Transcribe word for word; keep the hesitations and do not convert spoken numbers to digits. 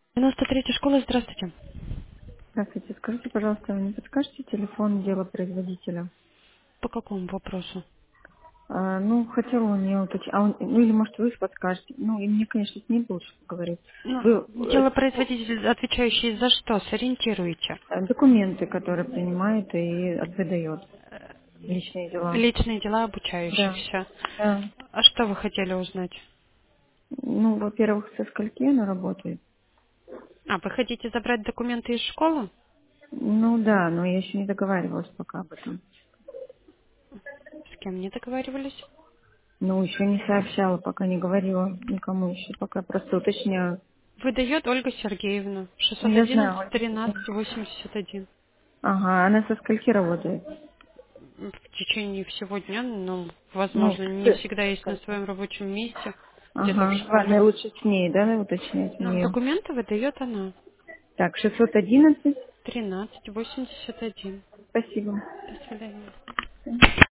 девяносто третья школа, здравствуйте. Здравствуйте. Скажите, пожалуйста, вы не подскажете телефон дела производителя? По какому вопросу? А, ну, хотела у нее уточнить. А он- ну, или, может, вы подскажете. Ну, и мне, конечно, с ней лучше поговорить. Ну, Вы э, делопроизводитель, отвечающий за что, сориентируете? э, документы, которые принимает и выдает. Личные дела. Личные дела Да. обучающихся. Да. А что вы хотели узнать? Ну, во-первых, со скольки она работает? А, вы хотите забрать документы из школы? Ну, да, но я еще не договаривалась пока об этом. С кем не договаривались? Ну, еще не сообщала, пока не говорила никому еще, пока просто уточняю. Выдает Ольга Сергеевна, Ну, шестьсот я знаю, одиннадцать Ольга тринадцать Сергеевна. восемьдесят один. Ага, она со скольки работает? В течение всего дня, но, Ну, возможно, не с всегда есть на скольки? своем рабочем месте, где-то в Ага, школе. ладно, лучше с ней, да, надо уточнять у Но нее. документы выдает она. Так, шестьсот одиннадцать. тринадцать восемьдесят один. Спасибо. До свидания.